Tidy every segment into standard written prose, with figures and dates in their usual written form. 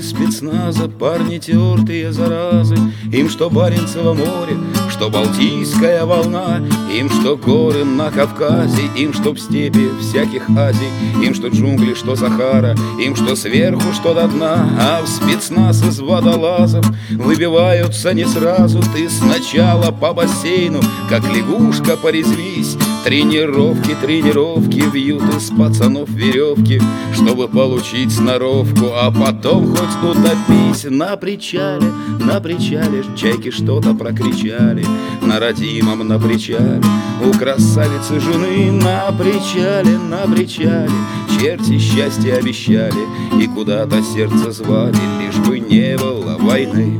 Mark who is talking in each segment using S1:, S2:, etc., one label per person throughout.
S1: спецназа, парни тертые заразы. Им что Баренцево море, что Балтийская волна, им что горы на Кавказе, им что в степи всяких Азий, им что джунгли, что Сахара, им что сверху, что до дна. А в спецназ из водолазов выбиваются не сразу. Ты сначала по бассейну, как лягушка, порезвись. Тренировки, тренировки, вьют из пацанов веревки, чтобы получить сноровку, а потом хоть утопись. На причале чайки что-то прокричали, на родимом на причале у красавицы жены. На причале черти счастье обещали и куда-то сердце звали, лишь бы не было войны.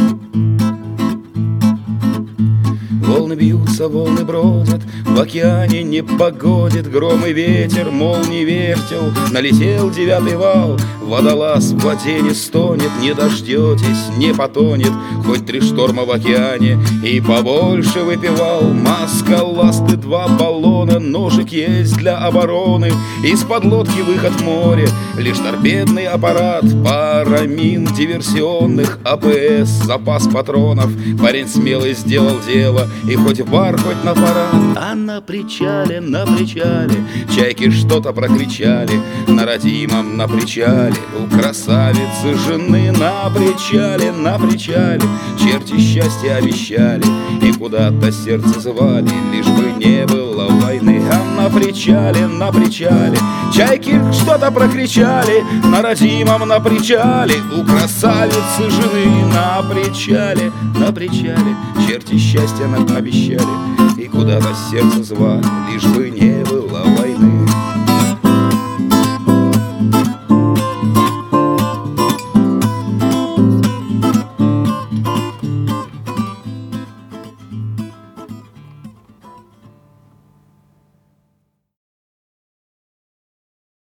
S1: Волны бьются, волны бродят, в океане не погодит. Гром и ветер, молнии вертел, налетел 9-й вал. Водолаз в воде не стонет, не дождетесь, не потонет. Хоть 3 шторма в океане и побольше выпивал. Маска, ласты, 2 баллона, ножик есть для обороны. Из-под лодки выход в море, лишь торпедный аппарат, пара мин диверсионных, АПС, запас патронов. Парень смелый сделал дело, и хоть в бар, хоть на парад. А на причале чайки что-то прокричали, на родимом на причале у красавицы жены. На причале черти счастье обещали и куда-то сердце звали, лишь бы не было войны. А на причале чайки что-то прокричали, на родимом на причале у красавицы жены. На причале черти счастья нам обещали и куда-то сердце звали, лишь бы не было